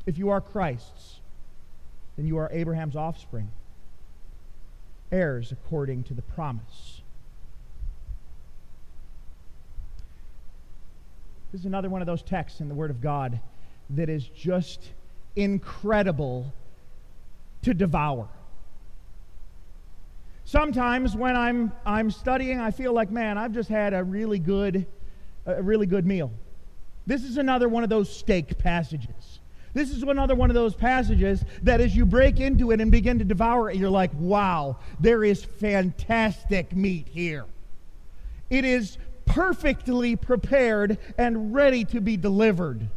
If you are Christ's, then you are Abraham's offspring, heirs according to the promise. This is another one of those texts in the Word of God that is just incredible to devour. Sometimes when I'm studying, I feel like, man, I've just had a really good meal. This is another one of those steak passages. This is another one of those passages that as you break into it and begin to devour it, you're like, wow, there is fantastic meat here. It is perfectly prepared and ready to be delivered.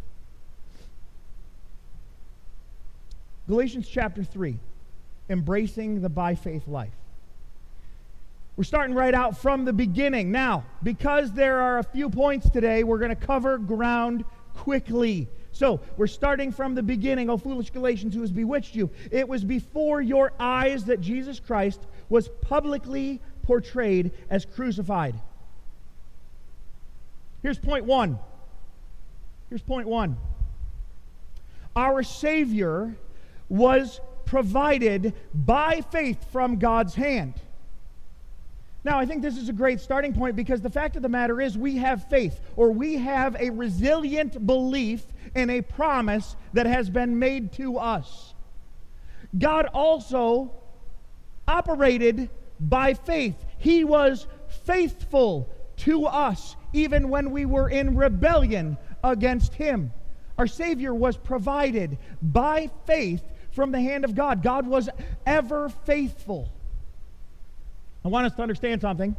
Galatians chapter 3, embracing the by faith life. We're starting right out from the beginning. Now, because there are a few points today, we're going to cover ground quickly. So, we're starting from the beginning. O foolish Galatians, who has bewitched you? It was before your eyes that Jesus Christ was publicly portrayed as crucified. Here's point one. Our Savior was provided by faith from God's hand. Now, I think this is a great starting point because the fact of the matter is we have faith, or we have a resilient belief in a promise that has been made to us. God also operated by faith. He was faithful to us even when we were in rebellion against Him. Our Savior was provided by faith from the hand of God. God was ever faithful. I want us to understand something.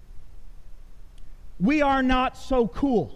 We are not so cool.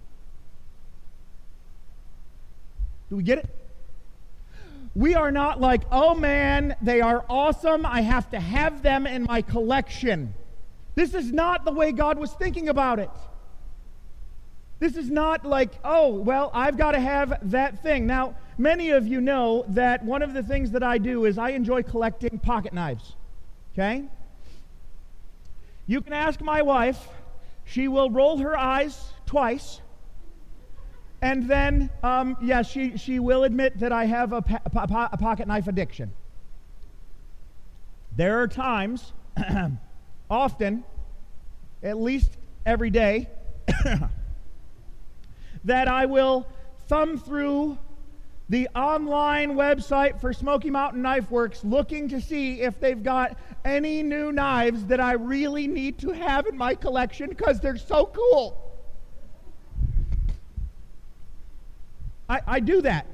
Do we get it? We are not like, oh man, they are awesome. I have to have them in my collection. This is not the way God was thinking about it. This is not like, oh, well, I've got to have that thing. Now, many of you know that one of the things that I do is I enjoy collecting pocket knives. Okay? You can ask my wife. She will roll her eyes twice. And then, she will admit that I have a pocket knife addiction. There are times, often, at least every day, that I will thumb through the online website for Smoky Mountain Knife Works looking to see if they've got any new knives that I really need to have in my collection because they're so cool. I do that.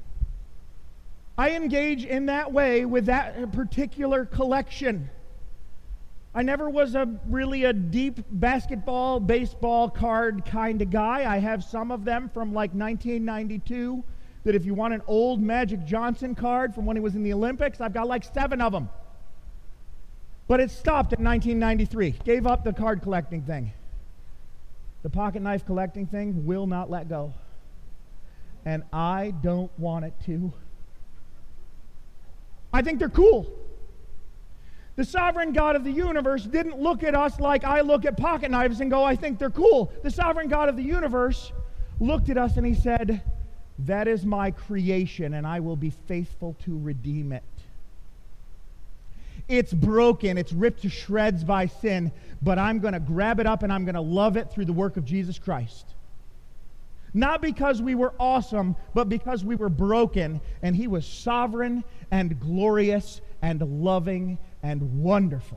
I engage in that way with that particular collection. I never was really a deep basketball, baseball card kind of guy. I have some of them from like 1992 that if you want an old Magic Johnson card from when he was in the Olympics, I've got like 7 of them. But it stopped in 1993. Gave up the card collecting thing. The pocket knife collecting thing will not let go. And I don't want it to. I think they're cool. The sovereign God of the universe didn't look at us like I look at pocket knives and go, I think they're cool. The sovereign God of the universe looked at us and He said, that is my creation and I will be faithful to redeem it. It's broken, it's ripped to shreds by sin, but I'm going to grab it up and I'm going to love it through the work of Jesus Christ. Not because we were awesome, but because we were broken, and He was sovereign and glorious and loving and wonderful.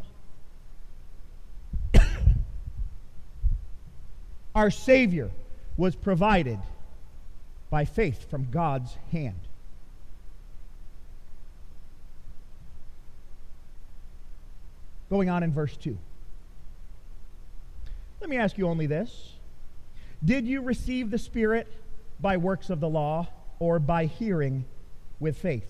Our Savior was provided by faith from God's hand. Going on in verse 2. Let me ask you only this. Did you receive the Spirit by works of the law or by hearing with faith?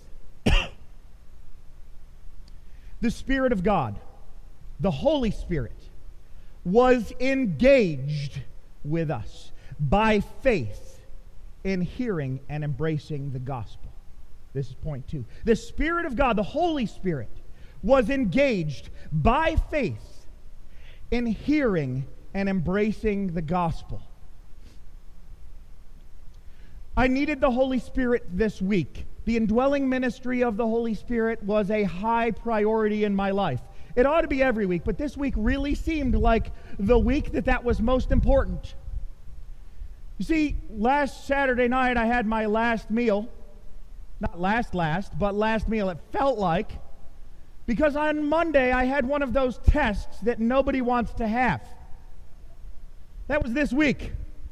The Spirit of God, the Holy Spirit, was engaged with us by faith in hearing and embracing the gospel. This is point 2. The Spirit of God, the Holy Spirit, was engaged by faith in hearing and embracing the gospel. I needed the Holy Spirit this week. The indwelling ministry of the Holy Spirit was a high priority in my life. It ought to be every week, but this week really seemed like the week that was most important. You see, last Saturday night I had my last meal. Not last, but last meal, it felt like. Because on Monday I had one of those tests that nobody wants to have. That was this week.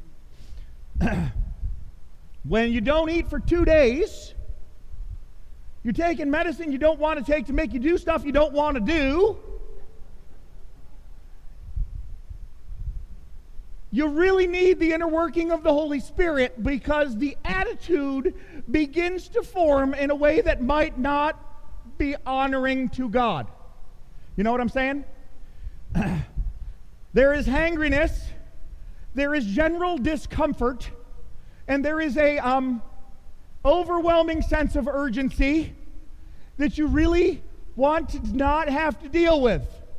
When you don't eat for 2 days, you're taking medicine you don't want to take to make you do stuff you don't want to do. You really need the inner working of the Holy Spirit because the attitude begins to form in a way that might not be honoring to God. You know what I'm saying? There is hangriness, there is general discomfort, and there is a overwhelming sense of urgency that you really want to not have to deal with.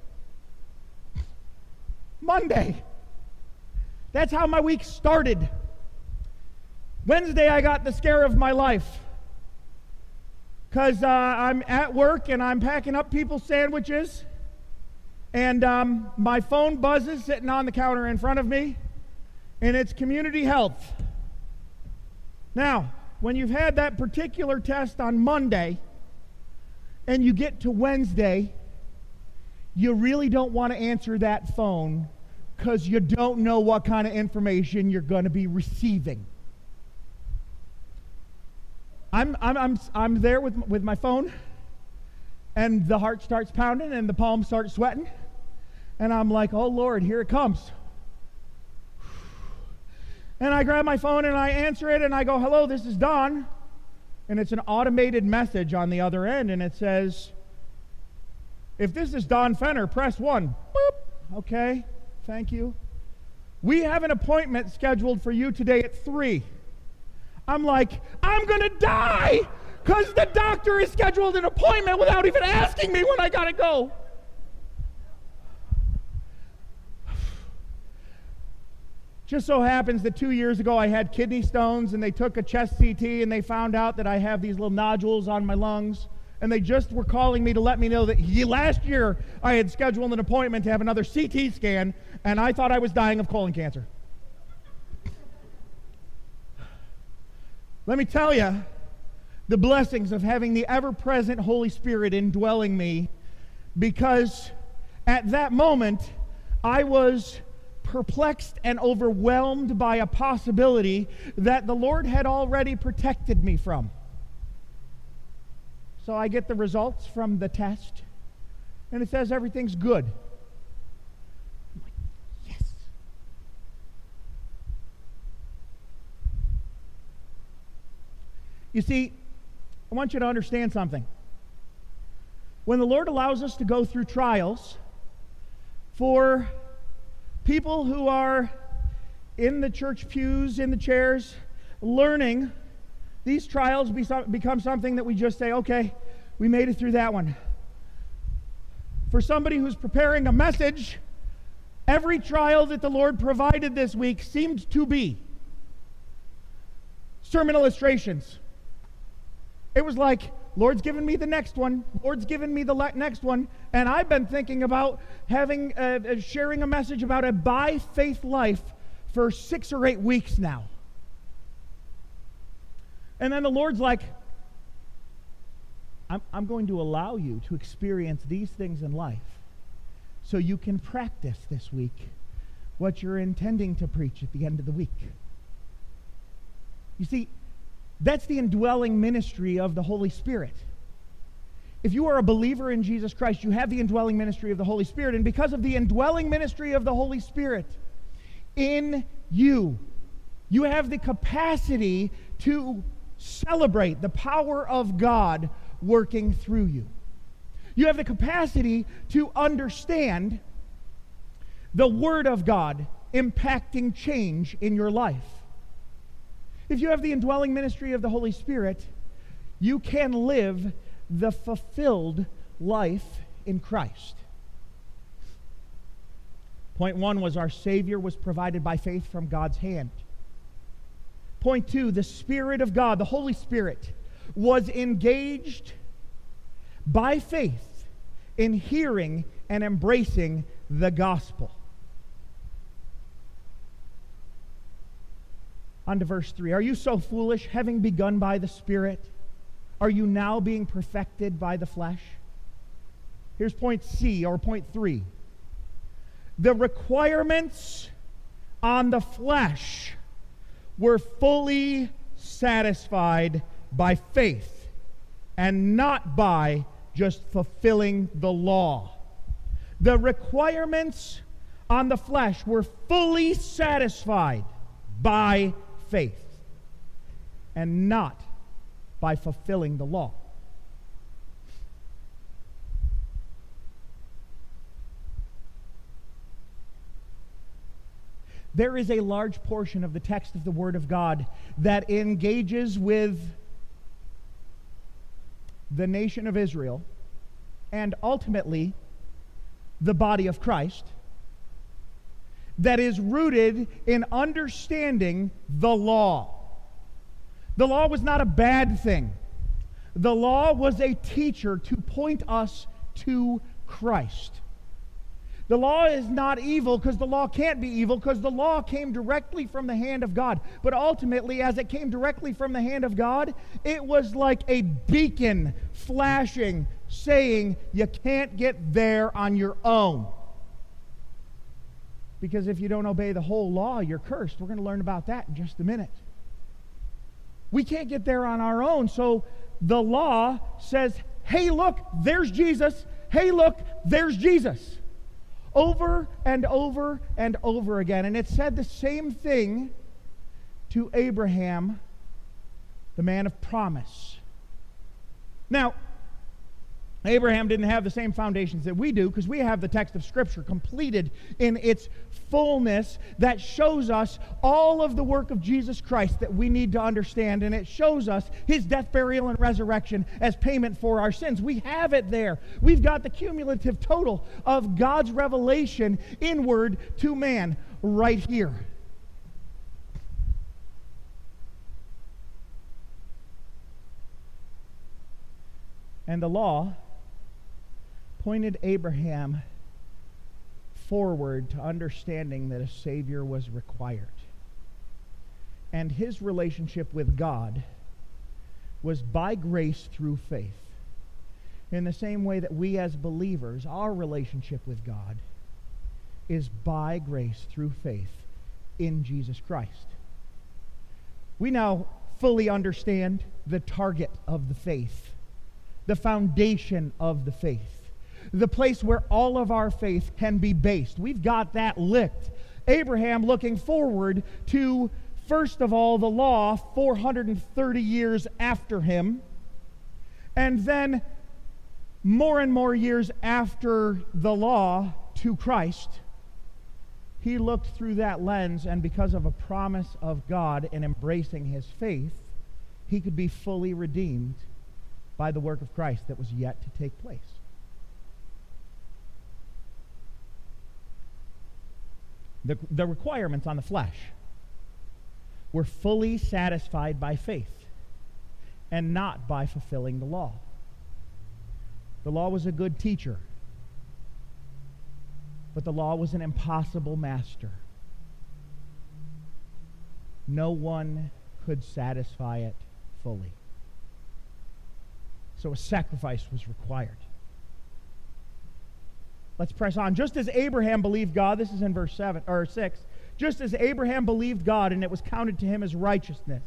Monday. That's how my week started. Wednesday, I got the scare of my life. Because I'm at work and I'm packing up people's sandwiches. And my phone buzzes sitting on the counter in front of me. And it's Community Health. Now, when you've had that particular test on Monday and you get to Wednesday, you really don't want to answer that phone because you don't know what kind of information you're going to be receiving. I'm there with my phone, and the heart starts pounding and the palms start sweating, and I'm like, oh Lord, here it comes. And I grab my phone and I answer it and I go, hello, this is Don. And it's an automated message on the other end, and it says, if this is Don Fenner, press 1. Boop. Okay, thank you. We have an appointment scheduled for you today at 3. I'm like, I'm going to die because the doctor has scheduled an appointment without even asking me when I got to go. Just so happens that 2 years ago I had kidney stones, and they took a chest CT and they found out that I have these little nodules on my lungs, and they just were calling me to let me know that last year I had scheduled an appointment to have another CT scan, and I thought I was dying of colon cancer. Let me tell you the blessings of having the ever-present Holy Spirit indwelling me, because at that moment I was perplexed and overwhelmed by a possibility that the Lord had already protected me from. So I get the results from the test, and it says everything's good. I'm like, yes. You see, I want you to understand something. When the Lord allows us to go through trials, for people who are in the church pews, in the chairs, learning, these trials become something that we just say, okay, we made it through that one. For somebody who's preparing a message, every trial that the Lord provided this week seemed to be sermon illustrations. It was like, Lord's given me the next one. Lord's given me the next one. And I've been thinking about sharing a message about a by faith life for 6 or 8 weeks now. And then the Lord's like, I'm going to allow you to experience these things in life so you can practice this week what you're intending to preach at the end of the week. You see, that's the indwelling ministry of the Holy Spirit. If you are a believer in Jesus Christ, you have the indwelling ministry of the Holy Spirit. And because of the indwelling ministry of the Holy Spirit in you, you have the capacity to celebrate the power of God working through you. You have the capacity to understand the Word of God impacting change in your life. If you have the indwelling ministry of the Holy Spirit, you can live the fulfilled life in Christ. Point 1 was our Savior was provided by faith from God's hand. Point 2, the Spirit of God, the Holy Spirit, was engaged by faith in hearing and embracing the gospel. On to verse 3. Are you so foolish, having begun by the Spirit? Are you now being perfected by the flesh? Here's point C, or point 3. The requirements on the flesh were fully satisfied by faith and not by just fulfilling the law. The requirements on the flesh were fully satisfied by faith and not by fulfilling the law. There is a large portion of the text of the Word of God that engages with the nation of Israel and ultimately the body of Christ that is rooted in understanding the law. The law was not a bad thing. The law was a teacher to point us to Christ. The law is not evil because the law can't be evil, because the law came directly from the hand of God. But ultimately, as it came directly from the hand of God, it was like a beacon flashing, saying you can't get there on your own. Because if you don't obey the whole law, you're cursed. We're going to learn about that in just a minute. We can't get there on our own, so the law says, hey, look, there's Jesus. Hey, look, there's Jesus. Over and over and over again. And it said the same thing to Abraham, the man of promise. Now, Abraham didn't have the same foundations that we do, because we have the text of Scripture completed in its fullness that shows us all of the work of Jesus Christ that we need to understand, and it shows us His death, burial, and resurrection as payment for our sins. We have it there. We've got the cumulative total of God's revelation inward to man right here. And the law pointed Abraham forward to understanding that a Savior was required. And his relationship with God was by grace through faith. In the same way that we as believers, our relationship with God is by grace through faith in Jesus Christ. We now fully understand the target of the faith, the foundation of the faith, the place where all of our faith can be based. We've got that licked. Abraham looking forward to, first of all, the law 430 years after him, and then more and more years after the law to Christ. He looked through that lens, and because of a promise of God in embracing his faith, he could be fully redeemed by the work of Christ that was yet to take place. The requirements on the flesh were fully satisfied by faith and not by fulfilling the law. The law was a good teacher, but the law was an impossible master. No one could satisfy it fully. So a sacrifice was required. Let's press on. Just as Abraham believed God, this is in verse 7 or 6. Just as Abraham believed God, and it was counted to him as righteousness.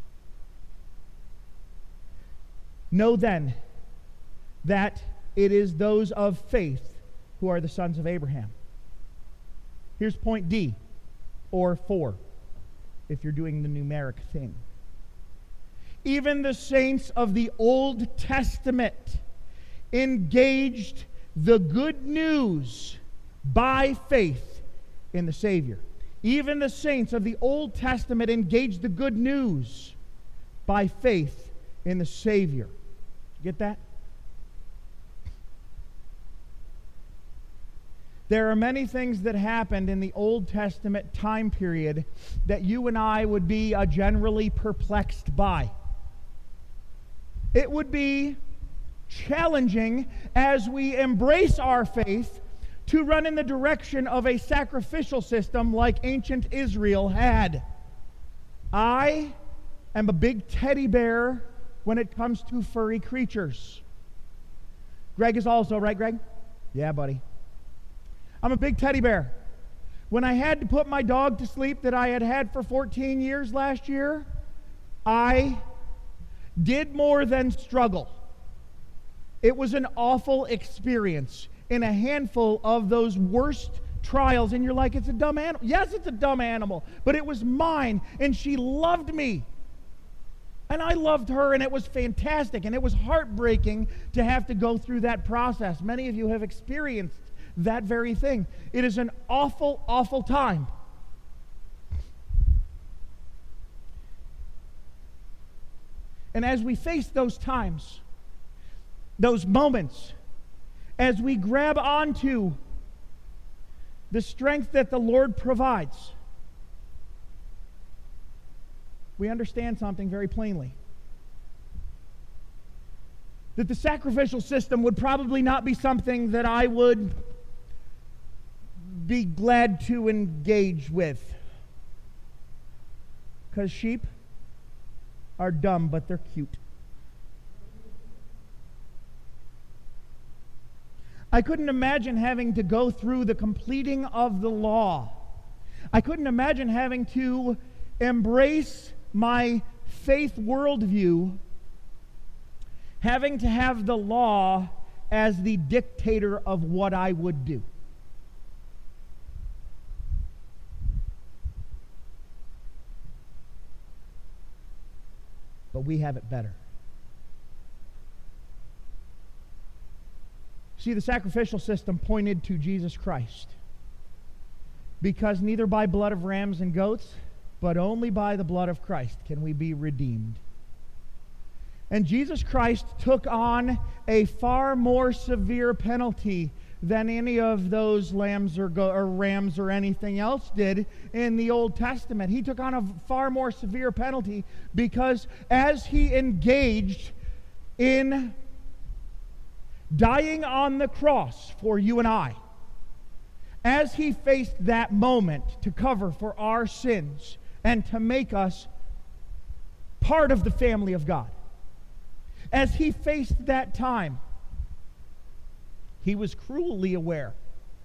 Know then that it is those of faith who are the sons of Abraham. Here's point D, or 4, if you're doing the numeric thing. Even the saints of the Old Testament engaged the good news by faith in the Savior. Even the saints of the Old Testament engaged the good news by faith in the Savior. Did you get that? There are many things that happened in the Old Testament time period that you and I would be generally perplexed by. It would be challenging as we embrace our faith to run in the direction of a sacrificial system like ancient Israel had. I am a big teddy bear when it comes to furry creatures. Greg is also, right, Greg? Yeah, buddy. I'm a big teddy bear. When I had to put my dog to sleep that I had had for 14 years last year, I did more than struggle. It was an awful experience in a handful of those worst trials. And you're like, it's a dumb animal. Yes, it's a dumb animal, but it was mine, and she loved me. And I loved her, and it was fantastic. And it was heartbreaking to have to go through that process. Many of you have experienced that very thing. It is an awful, awful time. And as we face those times, those moments, as we grab onto the strength that the Lord provides, we understand something very plainly. That the sacrificial system would probably not be something that I would be glad to engage with. Because sheep are dumb, but they're cute. I couldn't imagine having to go through the completing of the law. I couldn't imagine having to embrace my faith worldview, having to have the law as the dictator of what I would do. But we have it better. See, the sacrificial system pointed to Jesus Christ. Because neither by blood of rams and goats, but only by the blood of Christ can we be redeemed. And Jesus Christ took on a far more severe penalty than any of those lambs or rams or anything else did in the Old Testament. He took on a far more severe penalty because as he engaged in dying on the cross for you and I, as he faced that moment to cover for our sins and to make us part of the family of God, as he faced that time, he was cruelly aware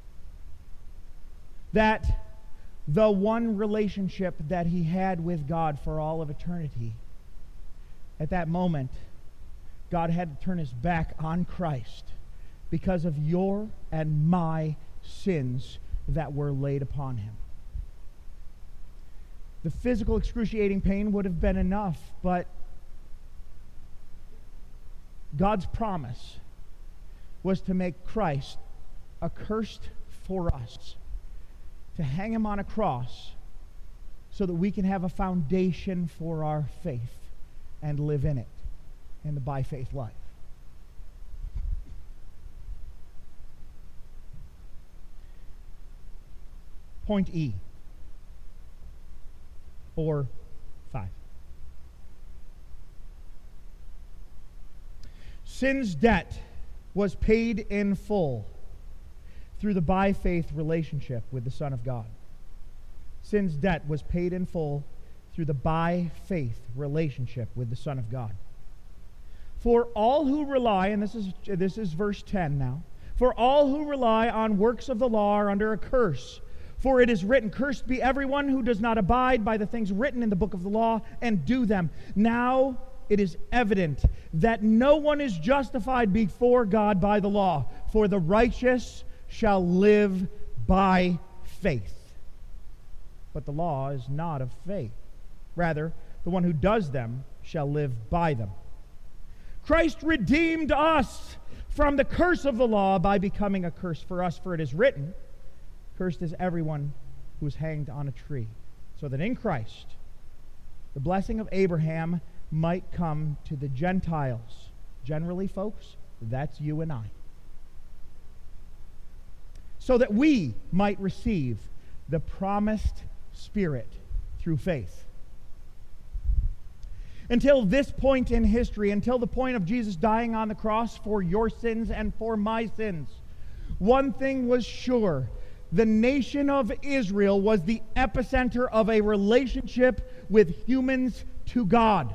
that the one relationship that he had with God for all of eternity, at that moment, God had to turn his back on Christ because of your and my sins that were laid upon him. The physical excruciating pain would have been enough, but God's promise was to make Christ accursed for us, to hang him on a cross so that we can have a foundation for our faith and live in it, in the by faith life. Point E, or 5. Sin's debt was paid in full through the by faith relationship with the Son of God. Sin's debt was paid in full through the by faith relationship with the Son of God. For all who rely, and this is verse 10 now, for all who rely on works of the law are under a curse. For it is written, cursed be everyone who does not abide by the things written in the book of the law and do them. Now it is evident that no one is justified before God by the law, for the righteous shall live by faith. But the law is not of faith. Rather, the one who does them shall live by them. Christ redeemed us from the curse of the law by becoming a curse for us, for it is written, cursed is everyone who is hanged on a tree, so that in Christ the blessing of Abraham might come to the Gentiles. Generally, folks, that's you and I. so that we might receive the promised Spirit through faith. Until this point in history, until the point of Jesus dying on the cross for your sins and for my sins, one thing was sure: the nation of Israel was the epicenter of a relationship with humans to God.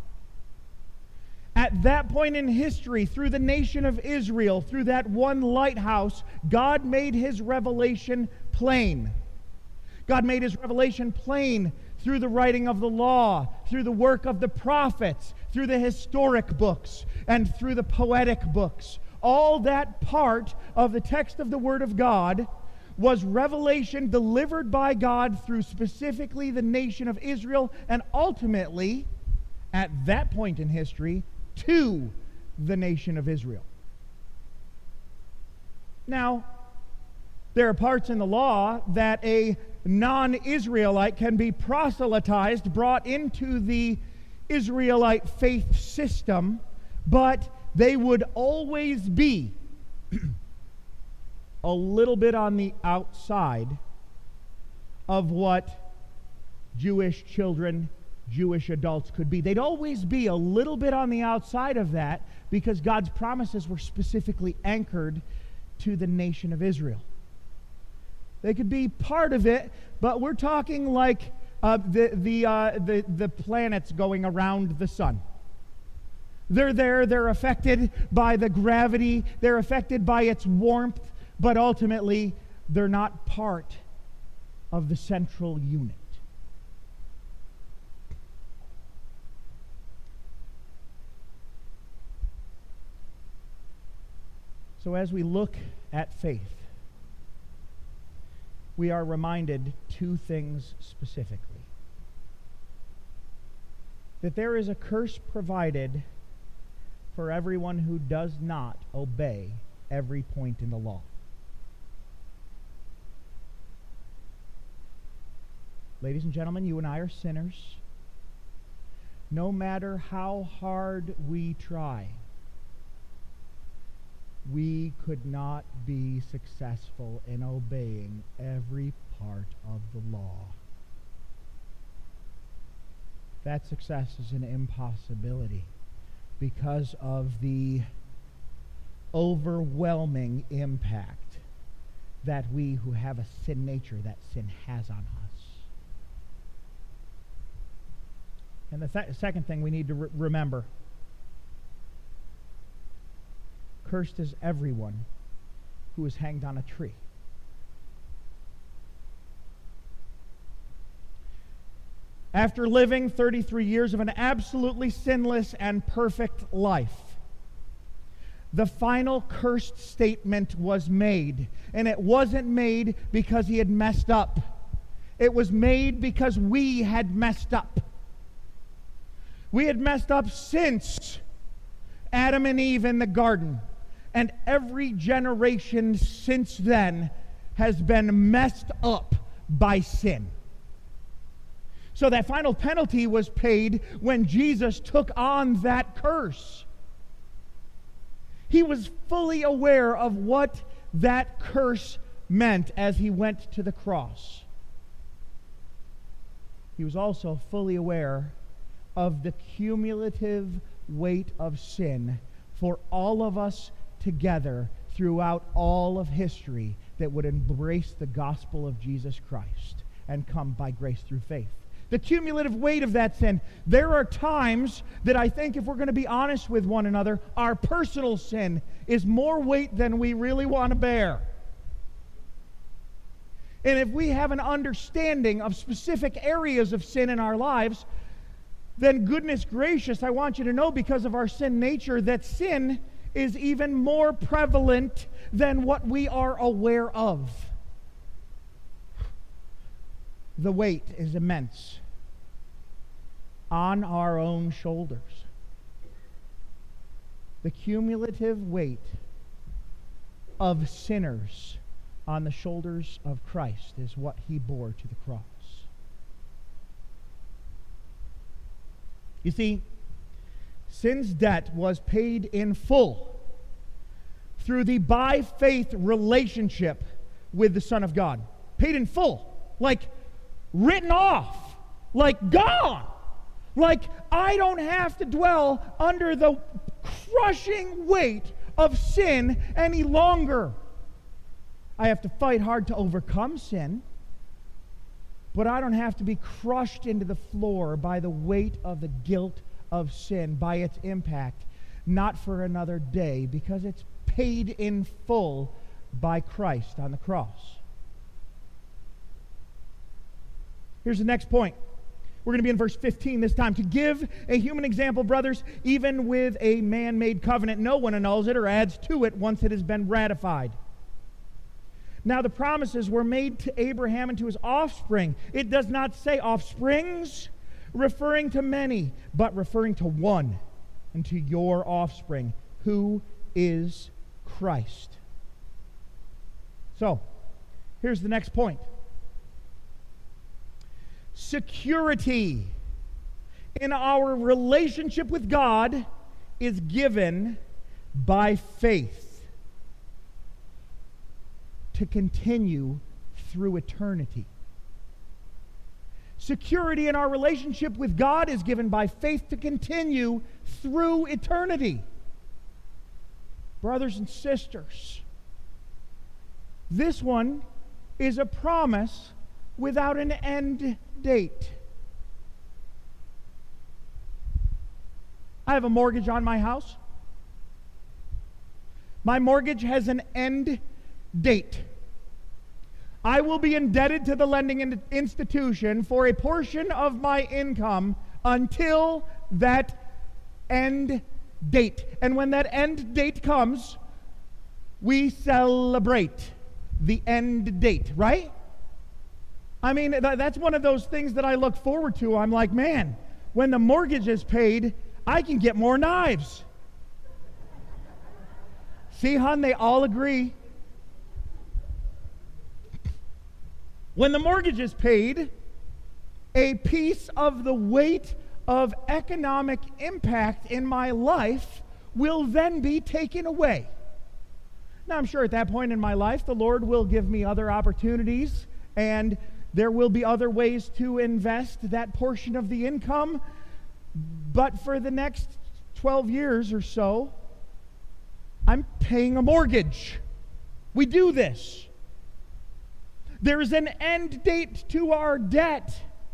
At that point in history, through the nation of Israel, through that one lighthouse, God made his revelation plain. God made his revelation plain through the writing of the law, through the work of the prophets, through the historic books, and through the poetic books. All that part of the text of the Word of God was revelation delivered by God through specifically the nation of Israel, and ultimately, at that point in history, to the nation of Israel. Now, there are parts in the law that a non-Israelite can be proselytized, brought into the Israelite faith system, but they would always be a little bit on the outside of what Jewish children, Jewish adults could be. They'd always be a little bit on the outside of that because God's promises were specifically anchored to the nation of Israel. They could be part of it, but we're talking like the planets going around the sun. They're there, they're affected by the gravity, they're affected by its warmth, but ultimately they're not part of the central unit. So as we look at faith, we are reminded two things specifically. That there is a curse provided for everyone who does not obey every point in the law. Ladies and gentlemen, you and I are sinners. No matter how hard we try, we could not be successful in obeying every part of the law. That success is an impossibility because of the overwhelming impact that we who have a sin nature, that sin has on us. And the second thing we need to remember: cursed is everyone who is hanged on a tree. After living 33 years of an absolutely sinless and perfect life, the final cursed statement was made. And it wasn't made because he had messed up. It was made because we had messed up. We had messed up since Adam and Eve in the garden. And every generation since then has been messed up by sin. So that final penalty was paid when Jesus took on that curse. He was fully aware of what that curse meant as he went to the cross. He was also fully aware of the cumulative weight of sin for all of us together throughout all of history that would embrace the gospel of Jesus Christ and come by grace through faith. The cumulative weight of that sin. There are times that I think, if we're going to be honest with one another, our personal sin is more weight than we really want to bear. And if we have an understanding of specific areas of sin in our lives, then goodness gracious, I want you to know, because of our sin nature, that sin is even more prevalent than what we are aware of. The weight is immense on our own shoulders. The cumulative weight of sinners on the shoulders of Christ is what he bore to the cross. You see, sin's debt was paid in full through the by faith relationship with the Son of God. Paid in full. Like written off. Like gone. Like I don't have to dwell under the crushing weight of sin any longer. I have to fight hard to overcome sin, but I don't have to be crushed into the floor by the weight of the guilt of sin, by its impact, not for another day, because it's paid in full by Christ on the cross. Here's the next point. We're going to be in verse 15 this time. To give a human example, brothers, even with a man-made covenant, no one annuls it or adds to it once it has been ratified. Now the promises were made to Abraham and to his offspring. It does not say offsprings, referring to many, but referring to one, and to your offspring, who is Christ. So, here's the next point. Security in our relationship with God is given by faith to continue through eternity. Security in our relationship with God is given by faith to continue through eternity. Brothers and sisters, this one is a promise without an end date. I have a mortgage on my house. My mortgage has an end date. I will be indebted to the lending institution for a portion of my income until that end date. And when that end date comes, we celebrate the end date, right? I mean, that's one of those things that I look forward to. I'm like, man, when the mortgage is paid, I can get more knives. See, hon, they all agree. When the mortgage is paid, a piece of the weight of economic impact in my life will then be taken away. Now, I'm sure at that point in my life, the Lord will give me other opportunities, and there will be other ways to invest that portion of the income. But for the next 12 years or so, I'm paying a mortgage. We do this. There is an end date to our debt.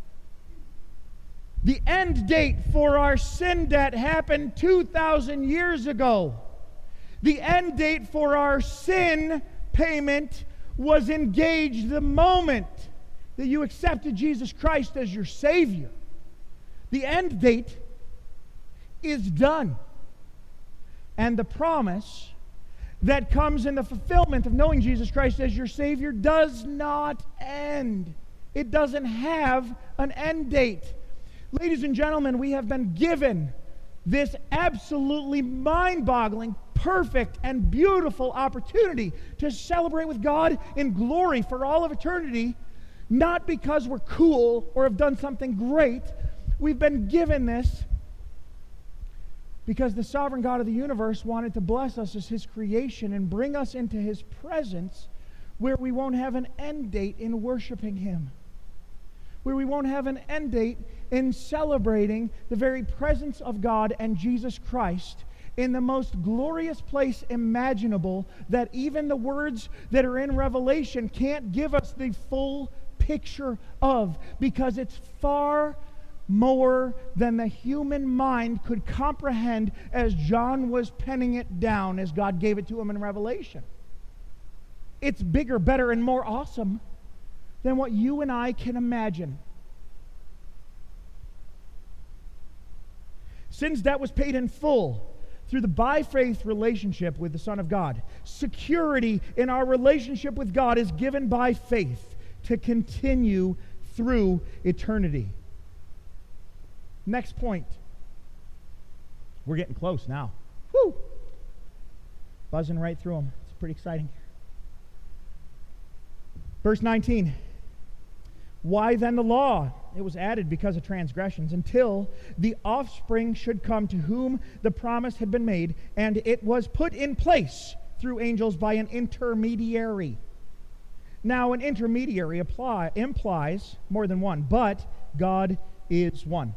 The end date for our sin debt happened 2,000 years ago. The end date for our sin payment was engaged the moment that you accepted Jesus Christ as your Savior. The end date is done. And the promise that comes in the fulfillment of knowing Jesus Christ as your Savior does not end. It doesn't have an end date. Ladies and gentlemen, we have been given this absolutely mind-boggling, perfect, and beautiful opportunity to celebrate with God in glory for all of eternity, not because we're cool or have done something great. We've been given this because the sovereign God of the universe wanted to bless us as His creation and bring us into His presence where we won't have an end date in worshiping Him, where we won't have an end date in celebrating the very presence of God and Jesus Christ in the most glorious place imaginable that even the words that are in Revelation can't give us the full picture of, because it's far more than the human mind could comprehend as John was penning it down as God gave it to him in Revelation. It's bigger, better, and more awesome than what you and I can imagine. Sin's debt was paid in full through the by faith relationship with the Son of God. Security in our relationship with God is given by faith to continue through eternity. Next point. We're getting close now. Woo! Buzzing right through them. It's pretty exciting. Verse 19. Why then the law? It was added because of transgressions, until the offspring should come to whom the promise had been made, and it was put in place through angels by an intermediary. Now, an intermediary implies more than one, but God is one.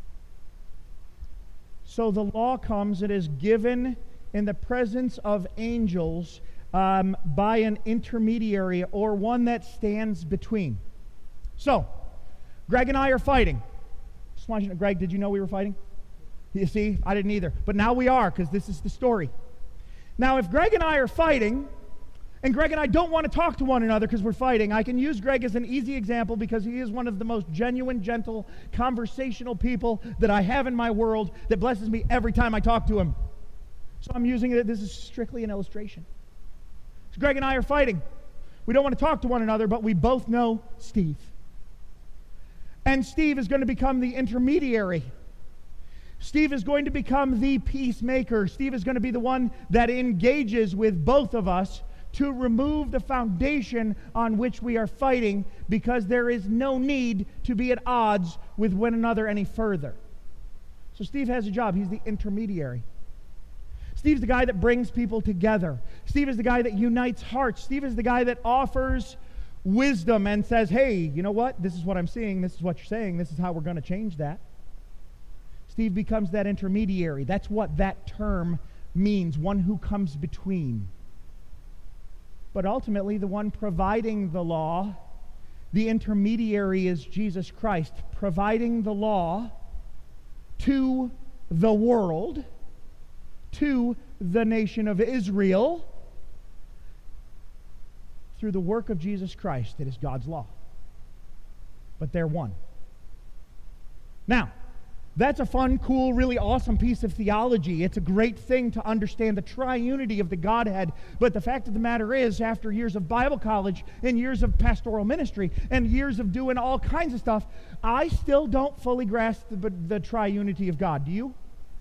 So the law comes, it is given in the presence of angels by an intermediary or one that stands between. So, Greg and I are fighting. Just want you to know, Greg, did you know we were fighting? You see, I didn't either. But now we are, because this is the story. Now, if Greg and I are fighting, and Greg and I don't want to talk to one another because we're fighting, I can use Greg as an easy example because he is one of the most genuine, gentle, conversational people that I have in my world that blesses me every time I talk to him. So I'm using it. This is strictly an illustration. So Greg and I are fighting. We don't want to talk to one another, but we both know Steve. And Steve is going to become the intermediary. Steve is going to become the peacemaker. Steve is going to be the one that engages with both of us to remove the foundation on which we are fighting, because there is no need to be at odds with one another any further. So Steve has a job. He's the intermediary. Steve's the guy that brings people together. Steve is the guy that unites hearts. Steve is the guy that offers wisdom and says, hey, you know what? This is what I'm seeing. This is what you're saying. This is how we're going to change that. Steve becomes that intermediary. That's what that term means, one who comes between. But ultimately, the one providing the law, the intermediary, is Jesus Christ, providing the law to the world, to the nation of Israel, through the work of Jesus Christ. It is God's law. But they're one. Now, that's a fun, cool, really awesome piece of theology. It's a great thing to understand the triunity of the Godhead. But the fact of the matter is, after years of Bible college and years of pastoral ministry and years of doing all kinds of stuff, I still don't fully grasp the triunity of God. Do you?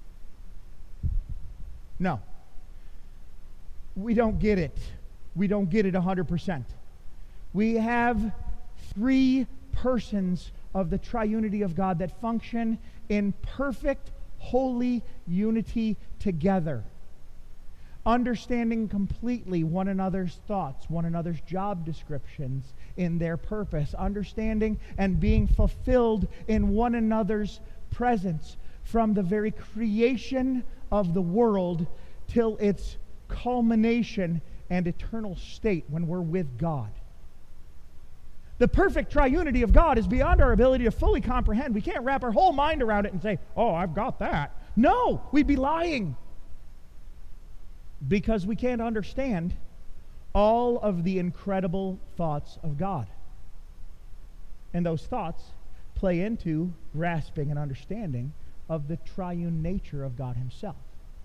No. We don't get it. We don't get it 100%. We have three persons of the triunity of God that function in perfect, holy unity together, understanding completely one another's thoughts, one another's job descriptions in their purpose, understanding and being fulfilled in one another's presence from the very creation of the world till its culmination and eternal state when we're with God. The perfect triunity of God is beyond our ability to fully comprehend. We can't wrap our whole mind around it and say, oh, I've got that. No, we'd be lying. Because we can't understand all of the incredible thoughts of God. And those thoughts play into grasping and understanding of the triune nature of God Himself.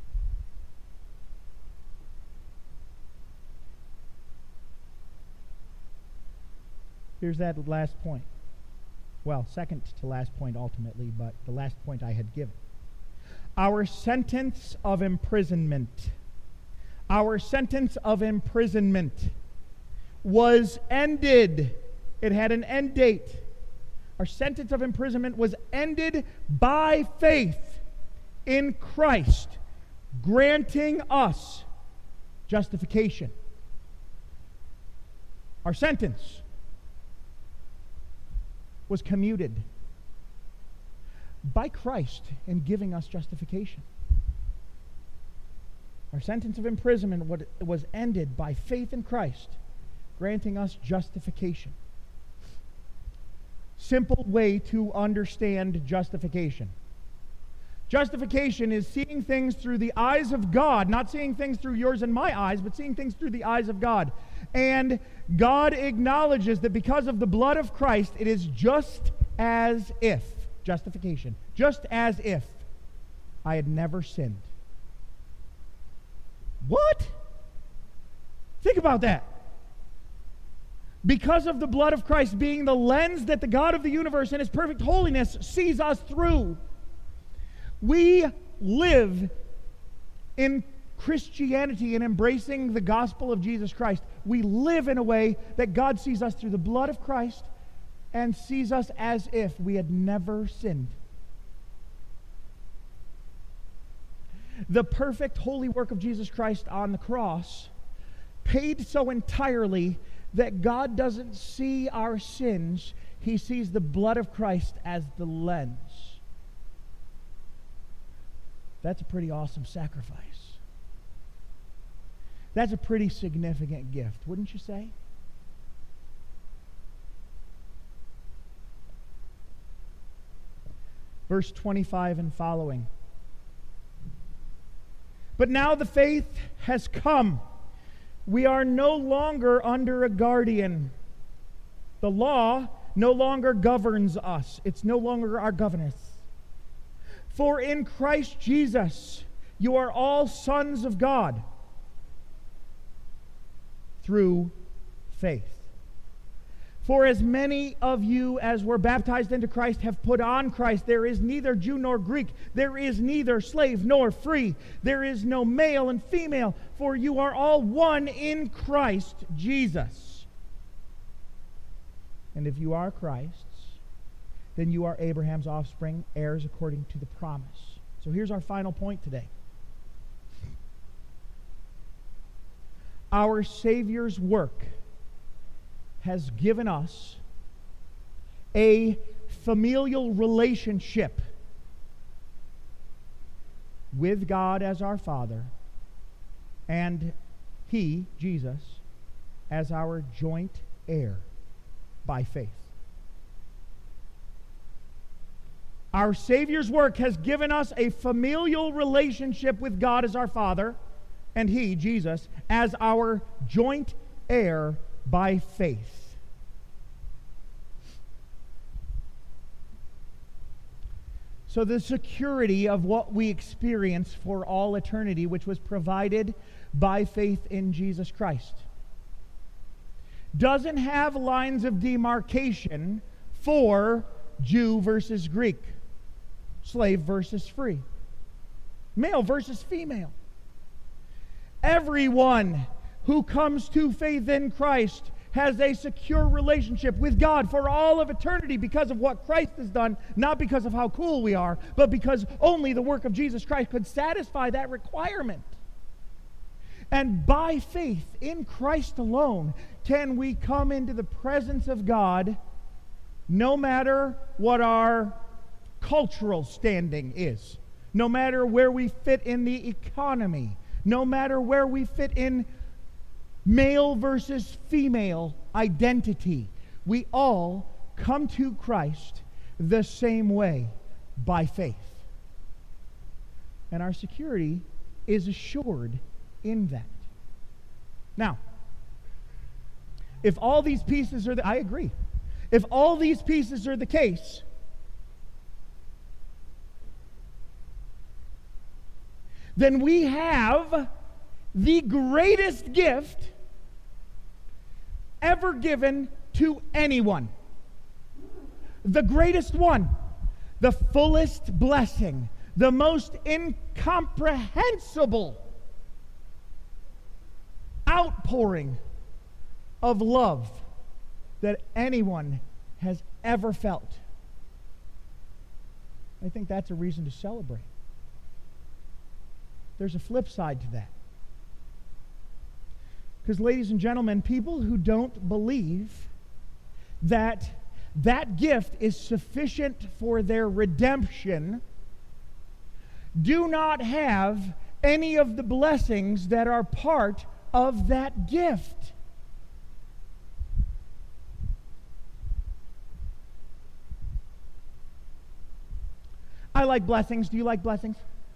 Here's that last point. Well, second to last point ultimately, but the last point I had given. Our sentence of imprisonment. Our sentence of imprisonment was ended. It had an end date. Our sentence of imprisonment was ended by faith in Christ, granting us justification. Our sentence was commuted by Christ in giving us justification. Our sentence of imprisonment was ended by faith in Christ, granting us justification. Simple way to understand justification. Justification is seeing things through the eyes of God, not seeing things through yours and my eyes, but seeing things through the eyes of God. And God acknowledges that because of the blood of Christ, it is just as if, justification, just as if I had never sinned. What? Think about that. Because of the blood of Christ being the lens that the God of the universe in His perfect holiness sees us through, we live in Christianity and embracing the gospel of Jesus Christ. We live in a way that God sees us through the blood of Christ and sees us as if we had never sinned. The perfect holy work of Jesus Christ on the cross paid so entirely that God doesn't see our sins. He sees the blood of Christ as the lens. That's a pretty awesome sacrifice. That's a pretty significant gift, wouldn't you say? Verse 25 and following. But now the faith has come. We are no longer under a guardian. The law no longer governs us. It's no longer our governess. For in Christ Jesus, you are all sons of God through faith. For as many of you as were baptized into Christ have put on Christ. There is neither Jew nor Greek. There is neither slave nor free. There is no male and female. For you are all one in Christ Jesus. And if you are Christ's, then you are Abraham's offspring, heirs according to the promise. So here's our final point today. Our Savior's work has given us a familial relationship with God as our Father, and He, Jesus, as our joint heir by faith. Our Savior's work has given us a familial relationship with God as our Father, and He, Jesus, as our joint heir by faith. So the security of what we experience for all eternity, which was provided by faith in Jesus Christ, doesn't have lines of demarcation for Jew versus Greek, slave versus free, male versus female. Everyone who comes to faith in Christ has a secure relationship with God for all of eternity because of what Christ has done, not because of how cool we are, but because only the work of Jesus Christ could satisfy that requirement. And by faith in Christ alone can we come into the presence of God, no matter what our cultural standing is, no matter where we fit in the economy, no matter where we fit in male versus female identity. We all come to Christ the same way, by faith. And our security is assured in that. Now, if all these pieces are I agree. If all these pieces are the case, then we have the greatest gift ever given to anyone. The greatest one, the fullest blessing, the most incomprehensible outpouring of love that anyone has ever felt. I think that's a reason to celebrate. There's a flip side to that. Because, ladies and gentlemen, people who don't believe that that gift is sufficient for their redemption do not have any of the blessings that are part of that gift. I like blessings. Do you like blessings?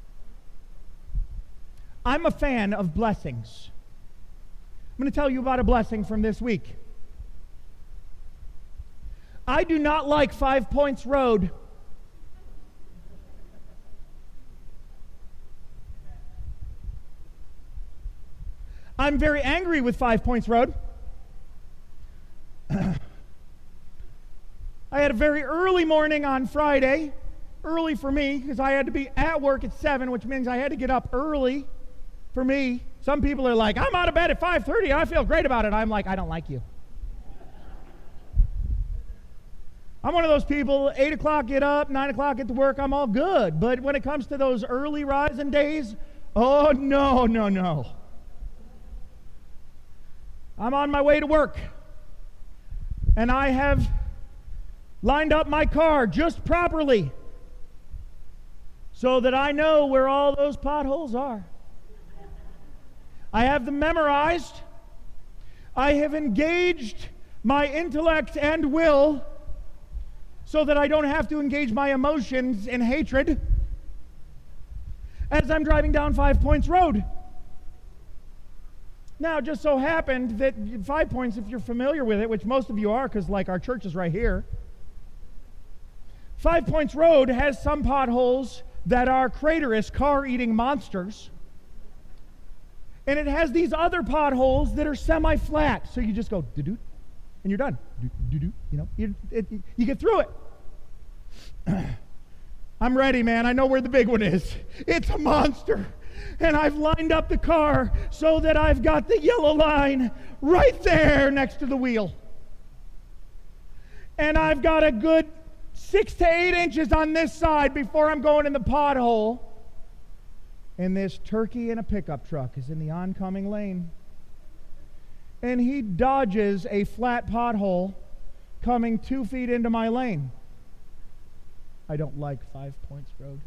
I'm a fan of blessings. I'm going to tell you about a blessing from this week. I do not like 5 Points Road. I'm very angry with 5 Points Road. I had a very early morning on Friday. Early for me, because I had to be at work at 7, which means I had to get up early for me. Some people are like, I'm out of bed at 5:30, I feel great about it. I'm like, I don't like you. I'm one of those people, 8 o'clock get up, 9 o'clock get to work, I'm all good. But when it comes to those early rising days, oh, no. I'm on my way to work. And I have lined up my car just properly so that I know where all those potholes are. I have them memorized. I have engaged my intellect and will so that I don't have to engage my emotions in hatred as I'm driving down 5 Points Road. Now, it just so happened that 5 Points, if you're familiar with it, which most of you are because, like, our church is right here, 5 Points Road has some potholes that are craterous, car-eating monsters. And it has these other potholes that are semi-flat. So you just go, do-do, and you're done. Do-do, you know, you get through it. I'm ready, man. I know where the big one is. It's a monster. And I've lined up the car so that I've got the yellow line right there next to the wheel. And I've got a good 6 to 8 inches on this side before I'm going in the pothole. And this turkey in a pickup truck is in the oncoming lane. And he dodges a flat pothole coming 2 feet into my lane. I don't like 5 Points Road.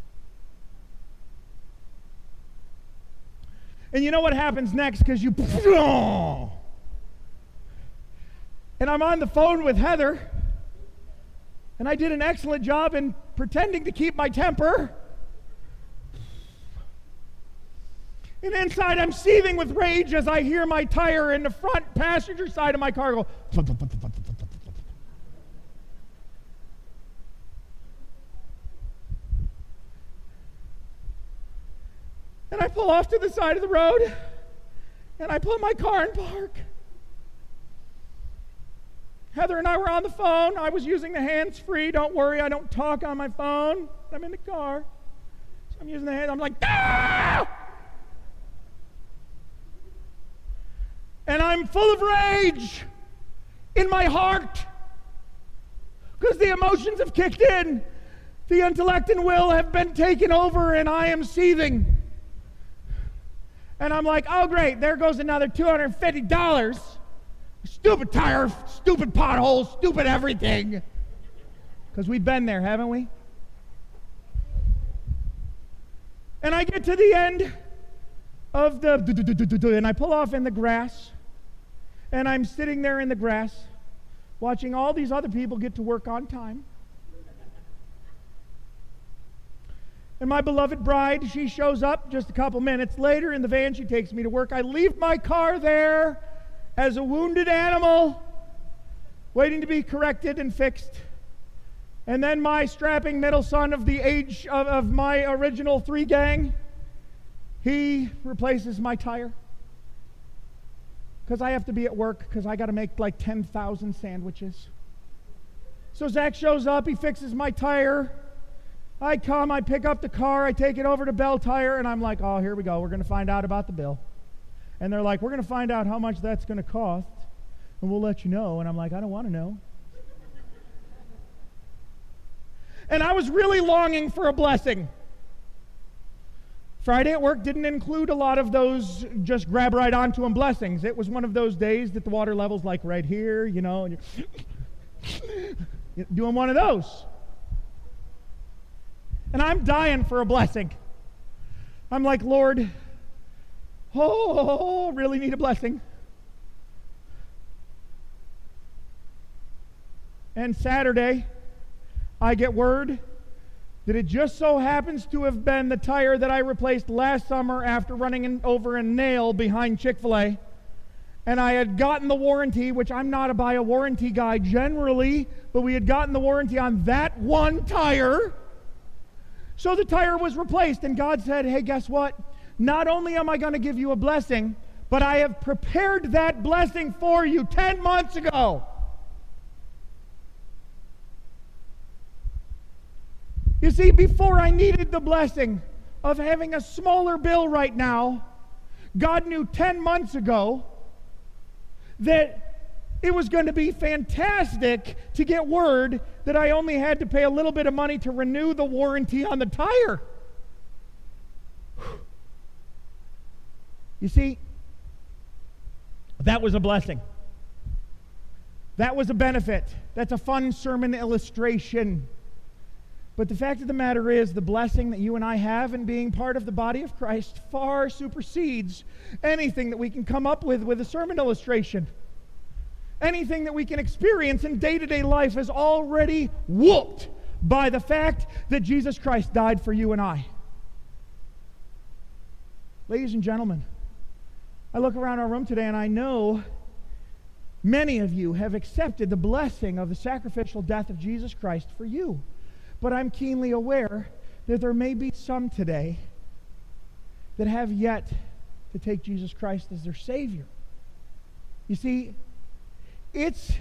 And you know what happens next? Because you... And I'm on the phone with Heather. And I did an excellent job in pretending to keep my temper. And inside I'm seething with rage as I hear my tire in the front passenger side of my car go... And I pull off to the side of the road, and I put my car in park. Heather and I were on the phone. I was using the hands-free. Don't worry, I don't talk on my phone. I'm in the car. So I'm using the hands. I'm like, ah! And I'm full of rage in my heart because the emotions have kicked in. The intellect and will have been taken over, and I am seething. And I'm like, oh, great, there goes another $250. Stupid tire, stupid potholes, stupid everything. Because we've been there, haven't we? And I get to the end of the... And I pull off in the grass. And I'm sitting there in the grass watching all these other people get to work on time. And my beloved bride, she shows up just a couple minutes later in the van. She takes me to work. I leave my car there as a wounded animal, waiting to be corrected and fixed. And then my strapping middle son of the age of my original 3 gang, he replaces my tire. Because I have to be at work because I got to make like 10,000 sandwiches. So Zach shows up, he fixes my tire. I come, I pick up the car, I take it over to Bell Tire, and I'm like, oh, here we go. We're going to find out about the bill. And they're like, we're going to find out how much that's going to cost, and we'll let you know. And I'm like, I don't want to know. And I was really longing for a blessing. Friday at work didn't include a lot of those just grab right onto them blessings. It was one of those days that the water level's like right here, you know, and you're doing one of those. And I'm dying for a blessing. I'm like, Lord, really need a blessing. And Saturday, I get word that it just so happens to have been the tire that I replaced last summer after running over a nail behind Chick-fil-A. And I had gotten the warranty, which I'm not a warranty guy generally, but we had gotten the warranty on that one tire. So the tire was replaced, and God said, hey, guess what? Not only am I going to give you a blessing, but I have prepared that blessing for you 10 months ago. You see, before I needed the blessing of having a smaller bill right now, God knew 10 months ago that it was going to be fantastic to get word that I only had to pay a little bit of money to renew the warranty on the tire. You see, that was a blessing. That was a benefit. That's a fun sermon illustration. But the fact of the matter is, the blessing that you and I have in being part of the body of Christ far supersedes anything that we can come up with a sermon illustration. Anything that we can experience in day-to-day life is already whooped by the fact that Jesus Christ died for you and I. Ladies and gentlemen, I look around our room today and I know many of you have accepted the blessing of the sacrificial death of Jesus Christ for you. But I'm keenly aware that there may be some today that have yet to take Jesus Christ as their Savior. You see, it's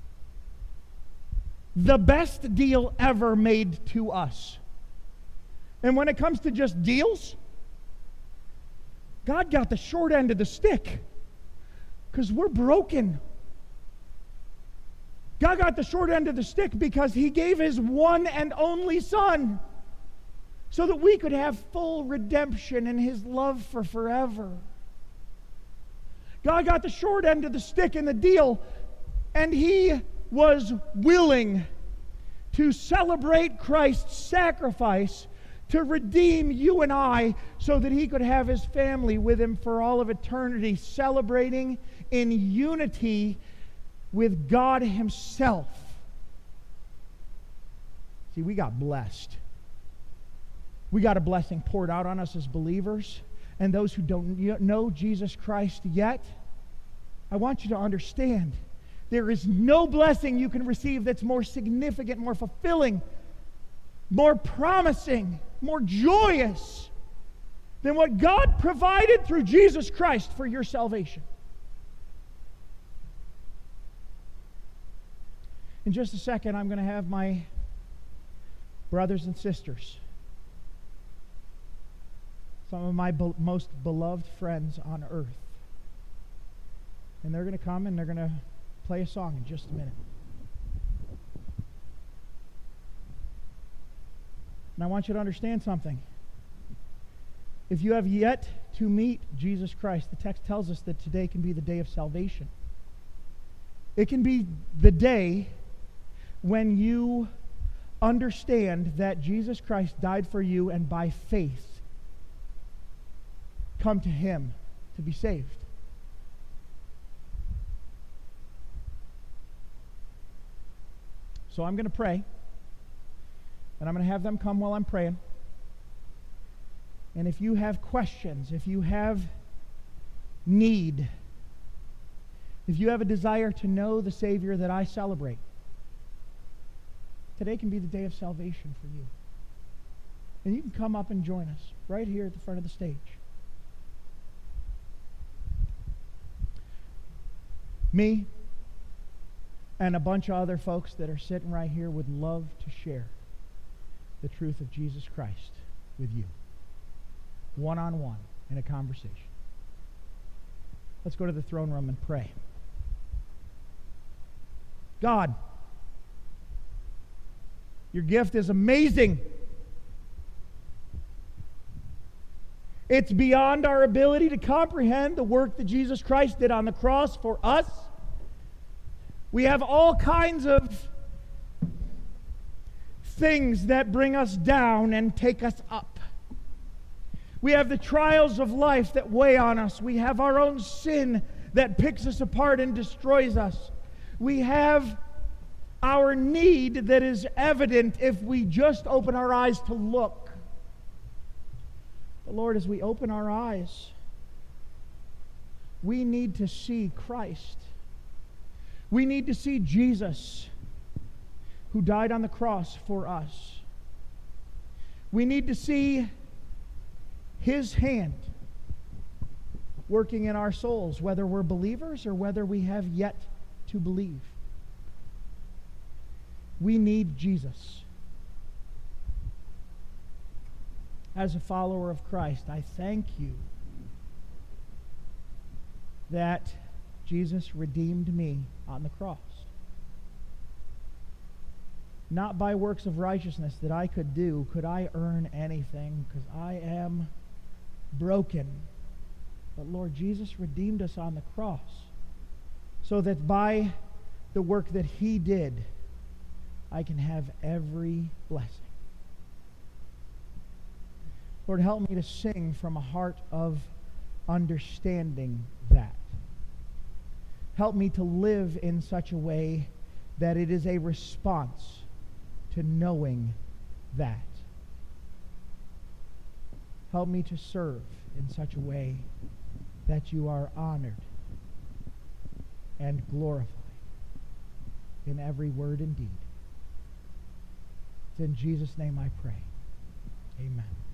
the best deal ever made to us. And when it comes to just deals, God got the short end of the stick because we're broken. God got the short end of the stick because He gave His one and only Son so that we could have full redemption in His love for forever. God got the short end of the stick in the deal, and He was willing to celebrate Christ's sacrifice to redeem you and I so that He could have His family with Him for all of eternity, celebrating in unity with God Himself. See, we got blessed. We got a blessing poured out on us as believers. And those who don't know Jesus Christ yet, I want you to understand, there is no blessing you can receive that's more significant, more fulfilling, more promising, more joyous than what God provided through Jesus Christ for your salvation. In just a second, I'm going to have my brothers and sisters, some of my most beloved friends on earth, and they're going to come and they're going to play a song in just a minute. And I want you to understand something. If you have yet to meet Jesus Christ, the text tells us that today can be the day of salvation. It can be the day when you understand that Jesus Christ died for you and by faith come to Him to be saved. So I'm going to pray, and I'm going to have them come while I'm praying. And if you have questions, if you have need, if you have a desire to know the Savior that I celebrate, today can be the day of salvation for you. And you can come up and join us right here at the front of the stage. Me and a bunch of other folks that are sitting right here would love to share the truth of Jesus Christ with you, one-on-one, in a conversation. Let's go to the throne room and pray. God, your gift is amazing. It's beyond our ability to comprehend the work that Jesus Christ did on the cross for us. We have all kinds of things that bring us down and take us up. We have the trials of life that weigh on us. We have our own sin that picks us apart and destroys us. We have our need that is evident if we just open our eyes to look. But Lord, as we open our eyes, we need to see Christ. We need to see Jesus, who died on the cross for us. We need to see His hand working in our souls, whether we're believers or whether we have yet to believe. We need Jesus. As a follower of Christ, I thank you that Jesus redeemed me on the cross. Not by works of righteousness that I could do, could I earn anything, because I am broken. But Lord, Jesus redeemed us on the cross so that by the work that He did, I can have every blessing. Lord, help me to sing from a heart of understanding that. Help me to live in such a way that it is a response to knowing that. Help me to serve in such a way that you are honored and glorified in every word and deed. It's in Jesus' name I pray. Amen.